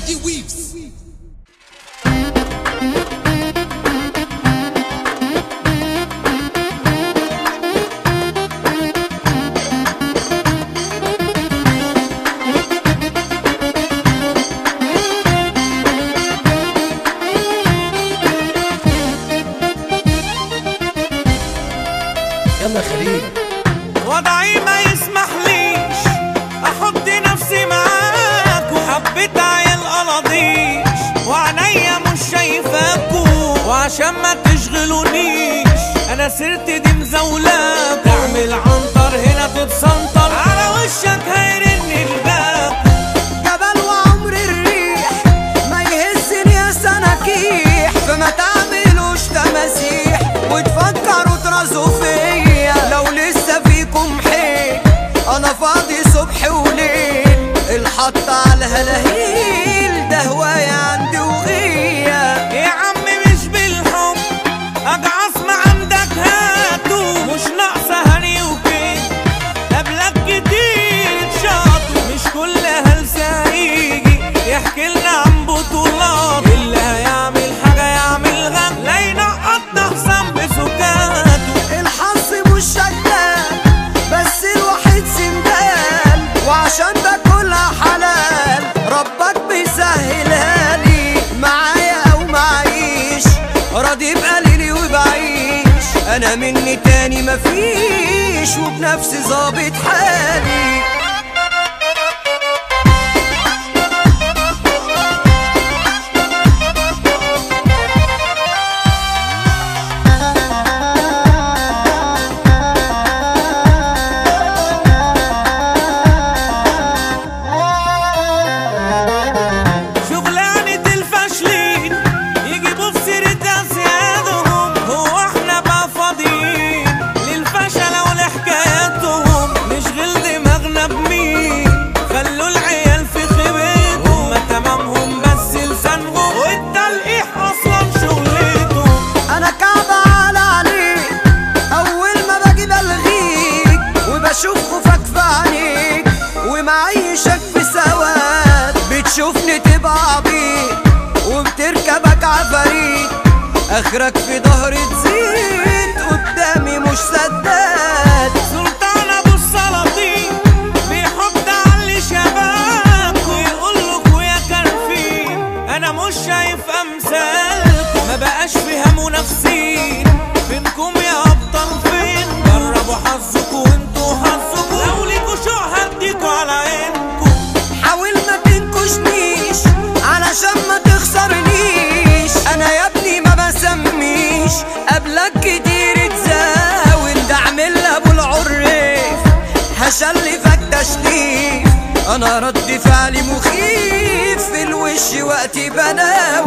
Reggie Weaves. يلا خليل. وضعي ما يسمحليش احط نفسي معاكو، حبيت عيال قلاضيش وعنيا مش شايفاكو، وعشان ما تشغلونيش انا سيرتي دي مزولاكو. تعمل عنتر هنا تتسنطر على وشك هيرن الباب. جبل وعمر الريح ما يهزني يا سناكيح، فما تعملوش تماسيح وتفكروا ترازوا فيا. لو لسه فيكم حيل انا فاضي صبح وليل، الحط على الهلاهيل ده هواية عندي وغية. يا عم مش بالحب اجعص ما عندك هاتو، مش ناقصة هني وكيد قبلك كتير شاطو. مش كل هلسة هيجي يحكي لنا عن بطولات، اللي هيعمل حاجة يعمل غم لا ينقطنا حسام بسكاتو. الحظ مش شغال بس الواحد سندال، وعشان ده كلها حلال ربك بيسهلها لي. معايا او معيش راضي بقليلي وبعيش، انا مني تاني مفيش وبنفسي ظابط حالي. شغلانة الفاشلين يجيبوا في سيرة أسيادهم، هو احنا بقى فاضيين للفشل ولحكاياتهم؟ نشغل دماغنا بمين؟ خلوا العيال في خيبتهم، هما تمامهم بس لسانهم والتلقيح أصلا شغلتهم. انا كعبة عليك اول ما باجي بلغيك، وبشوف خوفك في عينيك ومعيشك في سواد. بتشوفني تبقى عبيط وبتركبك عفاريت، اخرك في ظهري تزيد قدامي مش سداد. سلطان ابو السلاطين بيحط علي شباب ويقولك ويا كرفين انا مش شايف امثالكم. ما بقاش فيها منافسين بينكم يا ابطال، فين جربوا حظكوا وانتوا حظكوا، لو ليكوا شوق هديكوا على عينكم. حاول ما تنكشنيش علشان ما تخسرنيش، انا يا ابني ما بسميش قبلك كتير تزاول. ده اعمل ابو العريف هشلفك تشليف، انا رد فعلي مخيف في الوش وقتي بنام.